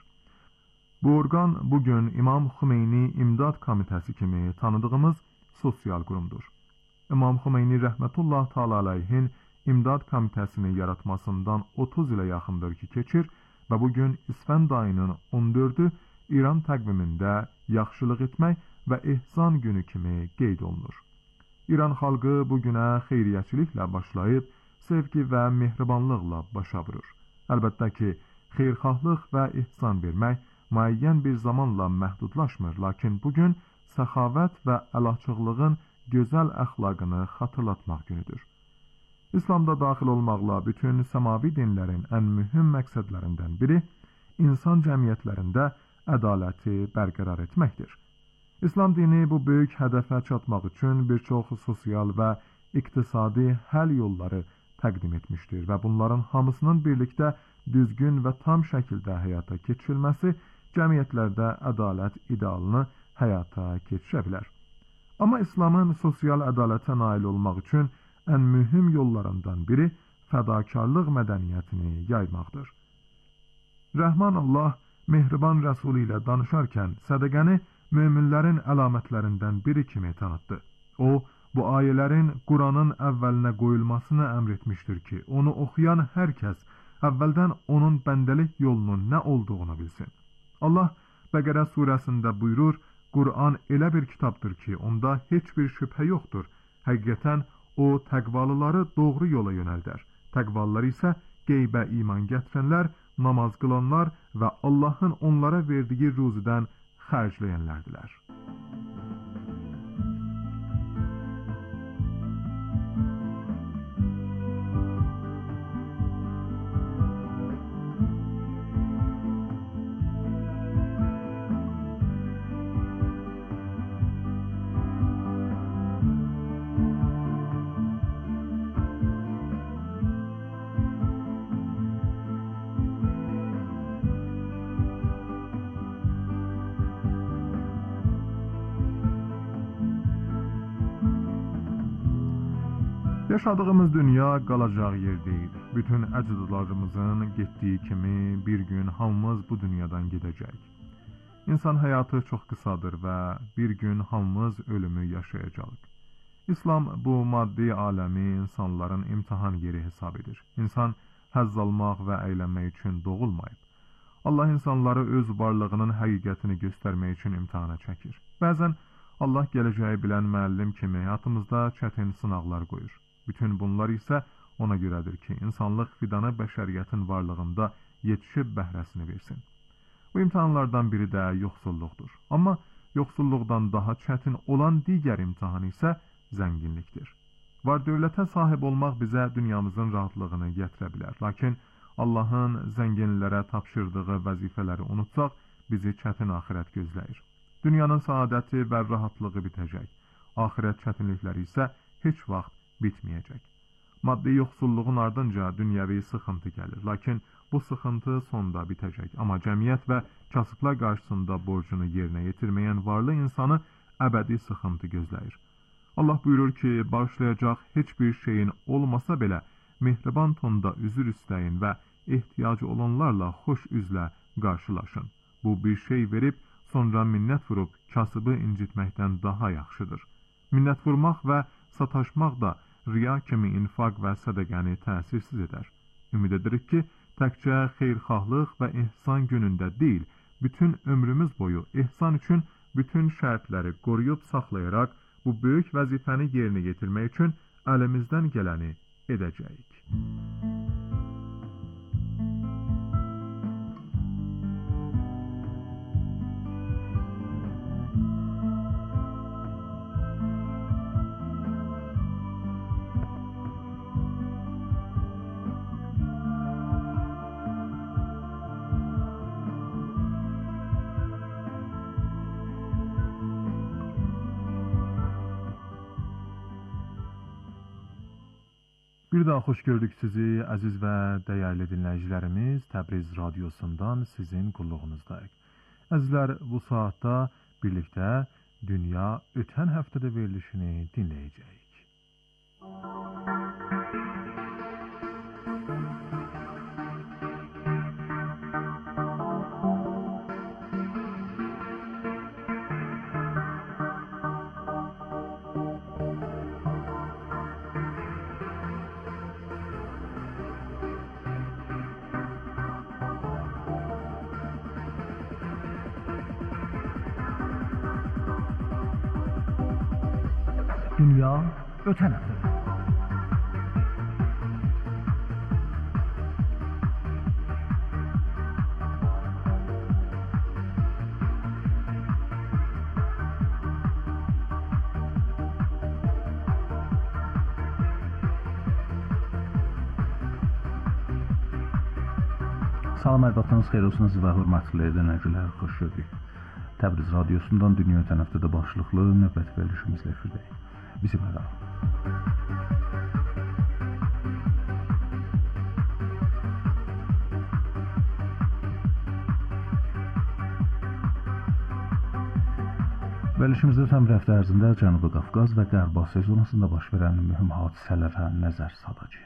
Bu orqan bugün İmam Xümeyni İmdad Komitəsi kimi tanıdığımız sosial qurumdur. İmam Xümeyni rəhmətullah təala aleyhin İmdad Komitəsini yaratmasından otuz ilə yaxındır ki keçir və bugün İsfənd ayının on dördü İran təqvimində yaxşılıq etmək və ehsan günü kimi qeyd olunur. İran xalqı bu günə xeyriyyəçiliklə başlayıb, sevgi və mehribanlıqla başa vurur. Əlbəttə ki, xeyirxahlıq və ehsan vermək müəyyən bir zamanla məhdudlaşmır, lakin bugün səxavət və əlaçıqlığın gözəl əxlaqını xatırlatmaq günüdür. İslamda daxil olmaqla bütün səmavi dinlərin ən mühüm məqsədlərindən biri insan cəmiyyətlərində ədaləti bərqərar etməkdir. İslam dini bu böyük hədəfə çatmaq üçün bir çox sosial və iqtisadi həll yolları təqdim etmişdir və bunların hamısının birlikdə düzgün və tam şəkildə həyata keçirilməsi cəmiyyətlərdə ədalət idealını həyata keçirə bilər. Amma İslamın sosial ədalətə nail olmaq üçün ən mühüm yollarından biri fədakarlıq mədəniyyətini yaymaqdır. Rəhman Allah mehriban Rəsulu ilə danışarkən sədəqəni möminlərin əlamətlərindən biri kimi tanıtdı. O, bu ayələrin Quranın əvvəlinə qoyulmasını əmr etmişdir ki, onu oxuyan hər kəs əvvəldən onun bəndəlik yolunun nə olduğunu bilsin. Allah Bəqərə surəsində buyurur, Quran elə bir kitabdır ki, onda heç bir şübhə yoxdur, Həqiqətən o təqvalıları doğru yola yönəldər. Təqvalılar isə qeybə iman gətirənlər, namaz qılanlar və Allahın onlara verdiyi ruzidən xərcləyənlərdilər. Yaşadığımız dünya qalacaq yer deyil. Bütün əcdadlarımızın getdiyi kimi bir gün hamımız bu dünyadan gedəcək. İnsan həyatı çox qısadır və bir gün hamımız ölümü yaşayacağıq. İslam bu maddi aləmi insanların imtihan yeri hesab edir. İnsan həzz almaq və əylənmək üçün doğulmayıb. Allah insanları öz varlığının həqiqətini göstərmək üçün imtihana çəkir. Bəzən Allah gələcəyi bilən müəllim kimi həyatımızda çətin sınaqlar qoyur. Bütün bunlar isə ona görədir ki, insanlıq fidanı bəşəriyyətin varlığında yetişib bəhrəsini versin. Bu imtihanlardan biri də yoxsulluqdur. Amma yoxsulluqdan daha çətin olan digər imtihan isə zənginlikdir. Var-dövlətə sahib olmaq bizə dünyamızın rahatlığını gətirə bilər. Lakin Allahın zənginlərə tapşırdığı vəzifələri unutsaq, bizi çətin axirət gözləyir. Dünyanın saadəti və rahatlığı bitəcək. Axirət çətinlikləri isə heç vaxt bitməyəcək. Maddi yoxsulluğun ardınca dünyəvi sıxıntı gəlir. Lakin bu sıxıntı sonda bitəcək. Amma cəmiyyət və kasıblar qarşısında borcunu yerinə yetirməyən varlı insanı əbədi sıxıntı gözləyir. Allah buyurur ki, bağışlayacaq heç bir şeyin olmasa belə mehriban tonda üzür istəyin və ehtiyacı olanlarla xoş üzlə qarşılaşın. Bu bir şey verib sonra minnət vurub kasıbı incitməkdən daha yaxşıdır. Minnət vurmaq və sataşmaq da riya kimi infaq və sədəqəni təsirsiz edər. Ümid edirik ki, təkcə xeyrxahlıq və ehsan günündə deyil, bütün ömrümüz boyu ehsan üçün bütün şərtləri qoruyub saxlayaraq bu böyük vəzifəni yerinə yetirmək üçün əlimizdən gələni edəcəyik. Bir daha xoş gördük sizi, əziz və dəyərli dinləyicilərimiz. Təbriz radiosundan sizin qulluğunuzdayıq. Əzizlər, bu saatda birlikdə Dünya ötən həftədə verilişini dinləyəcəyik. Dünya ötən həftədə. Salam, hər vaxtınız xeyir olsun siz və hörmətli dinləyicilər, xoş gördük. Təbriz radiosundan Dünya ötən həftədə başlıqlı növbəti verilişimizlə efirdəyik. Bizimlə qalın. Verilişimizdə ötən bir həftə ərzində Cənubi Qafqaz və Qərb Asiya zonasında baş verən mühüm hadisələrə nəzər salacağıq.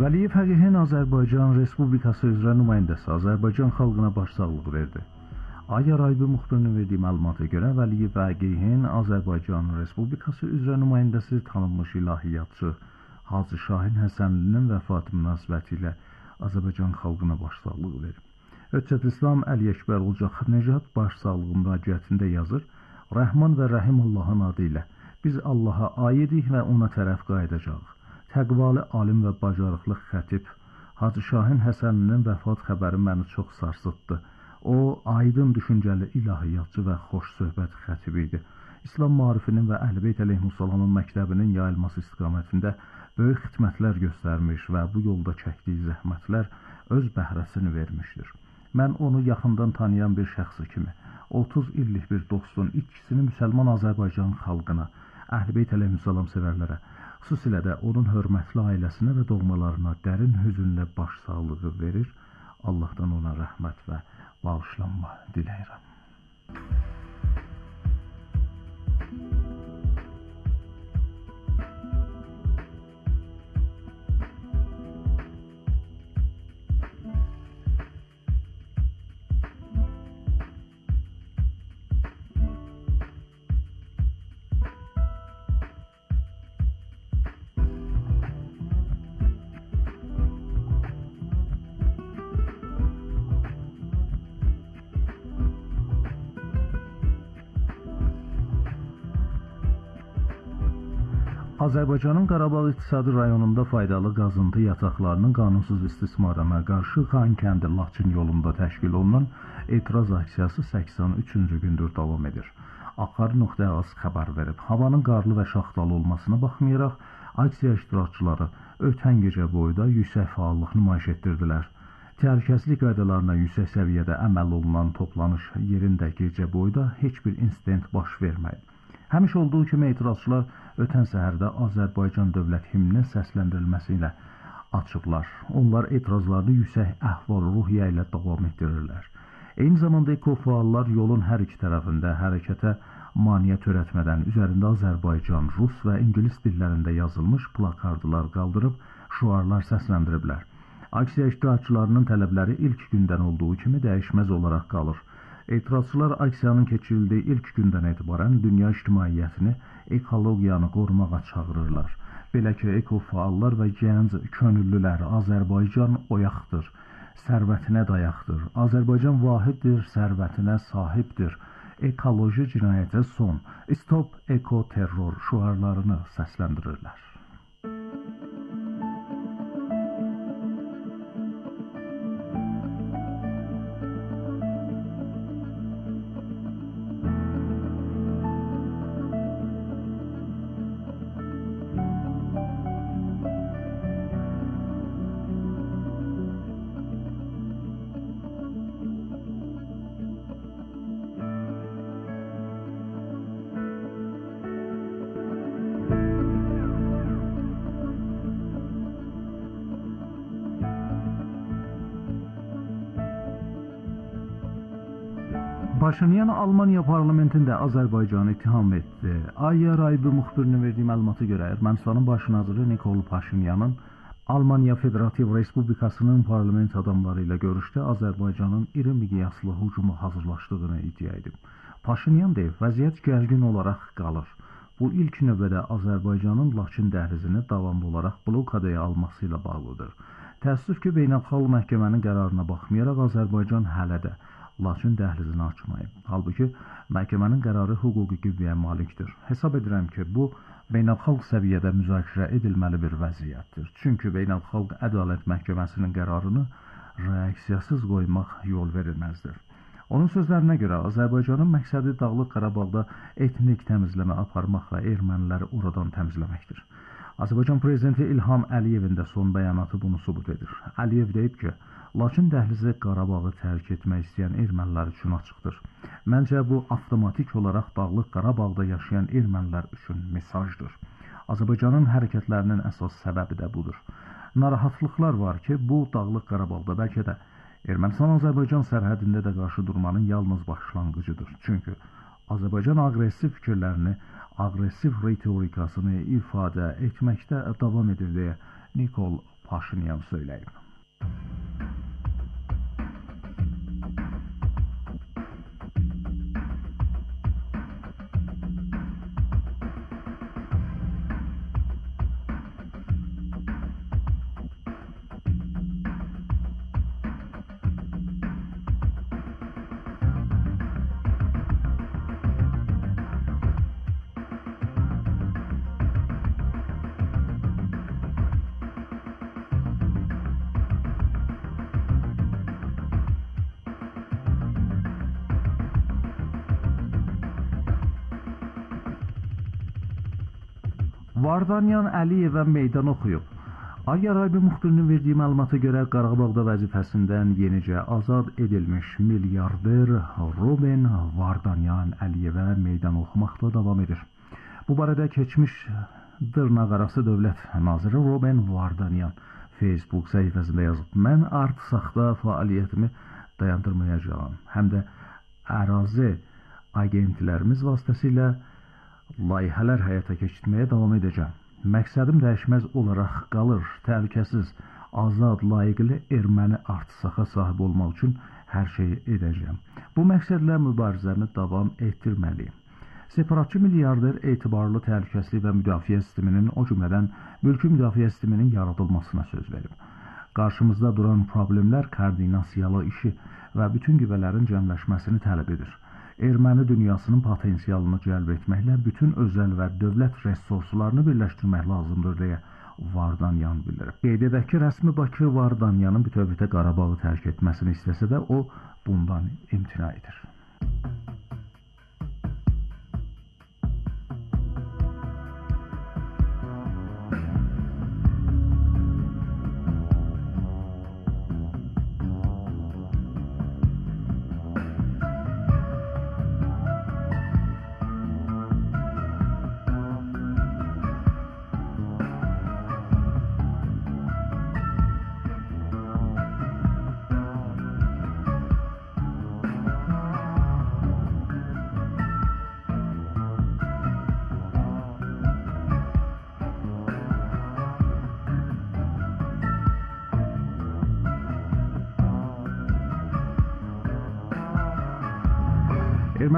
Vəliyev Həqiqin Azərbaycan Respublikası üzrə nümayəndəsi Azərbaycan xalqına başsağlığı verdi. Aya Raybi müxbirinin verdiyi məlumata görə Vəliyev Həqiqin Azərbaycan Respublikası üzrə nümayəndəsi tanınmış ilahiyyatçı Hacı Şahin Həsənlinin vəfatı münasibətilə Azərbaycan xalqına başsağlığı verib. Hüccət İslam Əli Əkbər Olcaq Necad başsağlığı müraciətində yazır: Rəhman və Rəhim Allahın adı ilə biz Allaha aidik və ona tərəf qayıdacağıq. Təqvalı alim və bacarıqlı xətib Hacı Şahin Həsənlinin vəfat xəbəri məni çox sarsıtdı. O, aydın düşüncəli ilahiyyatçı və xoş söhbət xətibi idi. İslam maarifinin və Əhl-i-Beyt əleyhissalamın məktəbinin yayılması istiqamətində böyük xidmətlər göstərmiş və bu yolda çəkdiyi zəhmətlər öz bəhrəsini vermişdir. Mən onu yaxından tanıyan bir şəxsi kimi otuz illik bir dostun ikisini müsəlman Azərbaycan xalqına, Əhl-i-Beyt əleyhissalam sevərlərə, xüsusilə də onun hörmətli ailəsinə və doğmalarına dərin hüzünlə başsağlığı verir. Allahdan ona rəhmət və bağışlanma diləyirəm. Azərbaycanın Qarabağ İqtisadi rayonunda faydalı qazıntı yataqlarının qanunsuz istismarına qarşı Xankəndi Laçın yolunda təşkil olunan etiraz aksiyası səksən üçüncü gündür davam edir. Axar.az xəbər verib. Havanın qarlı və şaxtalı olmasına baxmayaraq, aksiya iştirakçıları ötən gecə boyda yüksək fəallıq nümayiş etdirdilər. Təhlükəsizlik qaydalarına yüksək səviyyədə əməl olunan toplanış yerində gecə boyda heç bir insident baş verməyib. Həmiş olduğu kimi etirazçılar ötən səhərdə Azərbaycan dövlət himninin səsləndirilməsi ilə açıblar. Onlar etirazlarını yüksək əhval-ruhiyyə ilə davam etdirirlər. Eyni zamanda ekofaallar yolun hər iki tərəfində hərəkətə maneə törətmədən üzərində Azərbaycan, Rus və İngilis dillərində yazılmış plakardlar qaldırıb şüarlar səsləndiriblər. Aksiya iştirakçılarının tələbləri ilk gündən olduğu kimi dəyişməz olaraq qalır. Etirazçılar aksiyanın keçirildiyi ilk gündən etibarən dünya ictimaiyyətini ekologiyanı qorumağa çağırırlar. Belə ki, ekofaallar və gənc könüllülər Azərbaycan oyaqdır, sərvətinə dayaqdır. Azərbaycan vahiddir, sərvətinə sahibdir. Ekoloji cinayətə son, stop eko-terror şüarlarını səsləndirirlər. Paşinyan Almaniya parlamentində Azərbaycanı ittiham etdi. Aya Raybi müxbirinin verdiyi məlumata görə Ermənistanın baş naziri Nikol Paşinyanın Almaniya Federativ Respublikasının parlament adamları ilə görüşdə Azərbaycanın iri miqyaslı hücuma hazırlaşdığını iddia edib. Paşinyan deyib, vəziyyət gərgin olaraq qalır. Bu ilk növbədə Azərbaycanın Laçın dəhlizini davamlı olaraq blokadaya alması ilə bağlıdır. Təəssüf ki, beynəlxalq məhkəmənin qərarına baxmayaraq Azərbaycan hələ də Laçın dəhlizini açmayıb. Halbuki, məhkəmənin qərarı hüquqi qüvvəyə malikdir. Hesab edirəm ki, bu, beynəlxalq səviyyədə müzakirə edilməli bir vəziyyətdir. Çünki beynəlxalq ədalət məhkəməsinin qərarını reaksiyasız qoymaq yol verilməzdir. Onun sözlərinə görə, Azərbaycanın məqsədi Dağlıq Qarabağda etnik təmizləmə aparmaq və erməniləri oradan təmizləməkdir. Azərbaycan Prezidenti İlham Əliyevin də son bəyanatı bunu sübut edir. Əliyev deyib ki, Laçın dəhlizi Qarabağı tərk etmək istəyən ermənilər üçün açıqdır. Məncə bu avtomatik olaraq Dağlıq Qarabağda yaşayan ermənilər üçün mesajdır. Azərbaycanın hərəkətlərinin əsas səbəbi də budur. Narahatlıqlar var ki, bu Dağlıq Qarabağda bəlkə də Ermənistan-Azərbaycan sərhədində də qarşı durmanın yalnız başlanğıcıdır. Çünki Azərbaycan aqressiv fikirlərini, aqressiv ritorikasını ifadə etməkdə davam edir deyə Nikol Paşinyan söyləyib. Vardanyan Əliyevə meydan oxuyub. Ayyar Aybi müxbirinin verdiyi məlumata görə Qarabağda vəzifəsindən yenicə azad edilmiş milyarder Ruben Vardanyan Əliyevə meydan oxumaqda davam edir. Bu barədə keçmiş dırnaqarası dövlət naziri Ruben Vardanyan Facebook səhifəsində yazıb. Mən Artsaqda fəaliyyətimi dayandırmayacağam. Həm də ərazi agentlərimiz vasitəsilə layihələr həyata keçirməyə davam edəcəm. Məqsədim dəyişməz olaraq qalır, təhlükəsiz, azad, layiqli erməni Artsaxa sahib olmaq üçün hər şeyi edəcəm. Bu məqsədlə mübarizəmi davam etdirməliyim. Separatçı milyarder etibarlı təhlükəsizlik və müdafiə sisteminin, o cümlədən mülki müdafiə sisteminin yaradılmasına söz verib. Qarşımızda duran problemlər koordinasiyalı işi və bütün qüvvələrin cəmləşməsini tələb edir. Erməni dünyasının potensialını cəlb etməklə bütün özəl və dövlət resurslarını birləşdirmək lazımdır deyə Vardanyan bildirib. Qeyd edək ki, rəsmi Bakı Vardanyanın bütövlükdə Qarabağı tərk etməsini istəsə də o bundan imtina edir.